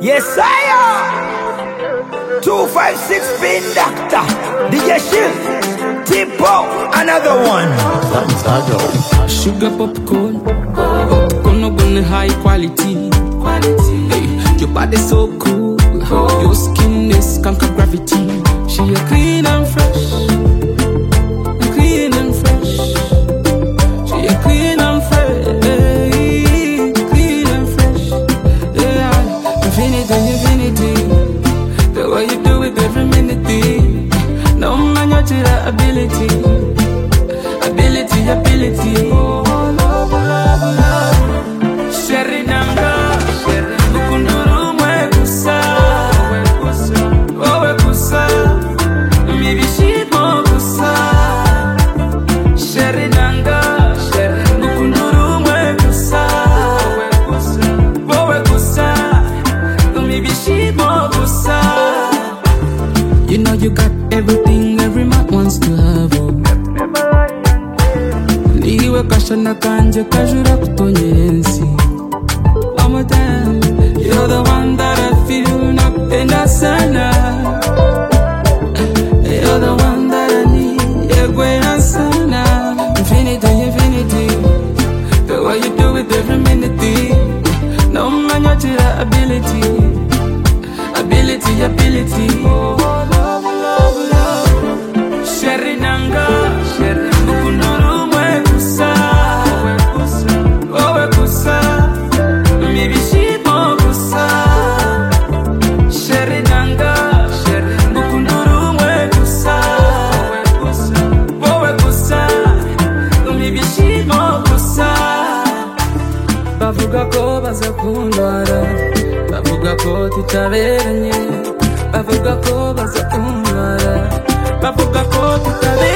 Yes, I am. 256 Pin Doctor. DJ Shield. Tipo. Another one. Sugar popcorn. Popcorn on high quality. Hey, your body so cool. Your skin is conquer gravity. She a clean and fresh. Clean and fresh. She a clean and fresh. Clean and fresh. Yeah, infinity, infinity. The way you do it every minute. No man, your ability. Ability. Oh, love, love, love. Sherry Nanga. Mukunduru mwe kusa. Owe kusa. Maybe she mo kusa. Sherry Nanga. Mukunduru mwe kusa. Owe kusa. Maybe she mo kusa. You know you got everything every man wants to have. Niwe kashana kanje kajura kutonyensi. One more time, you're the one that I feel napenda sana. You're the one that I need, yegwena sana. Infinity, infinity. The way you do it every minute. No man your ability. Ability. Oh, love, love, love. Sherry Nanga. Mukunduru mwe kusa. Owe kusa. Maybe she mo kusa. Sherry Nanga. Mukunduru mwe kusa. Owe kusa. Maybe she mo kusa. Bavuga ko bazakundwara. Bavuga ko tutaberanye. Bavuga ko bazakundwara. Bavuga ko tutaberanye.